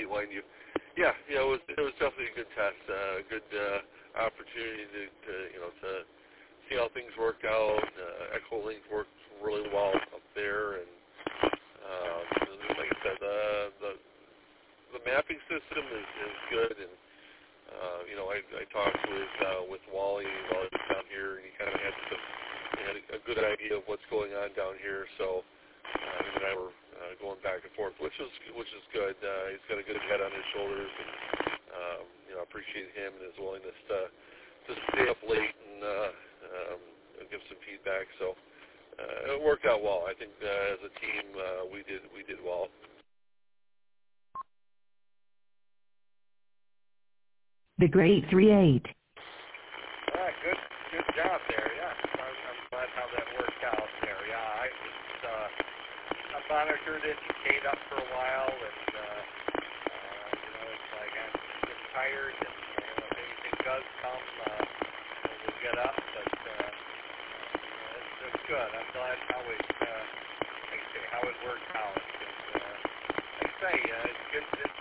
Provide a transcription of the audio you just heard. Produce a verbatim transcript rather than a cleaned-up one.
line. You, yeah, yeah, it was it was definitely a good test, uh, a good uh, opportunity to, to you know to see how things worked out. Uh, Echolink worked really well up there, and uh, like I said, uh, the the mapping system is, is good. And uh, you know, I, I talked with uh, with Wally while he was down here, and he kind of had some he had a good idea of what's going on down here. So uh, him and I were uh, going back and forth, which is which is good. Uh, he's got a good head on his shoulders, and um, you know, I appreciate him and his willingness to to stay up late and uh, um, give some feedback. So uh, it worked out well. I think uh, as a team, uh, we did we did well. The Great Three Eight. Yeah, good, good job there. Yeah, I'm, I'm glad how that worked out there. Yeah, I just uh, I monitored it and stayed up for a while, and uh, uh, you know, it's like I'm just tired, and you know, if anything does come, uh, we'll get up. But uh, it's, it's good. I'm glad how it, uh, like I say, how it worked out. And, uh, like I say, uh, it's good. It's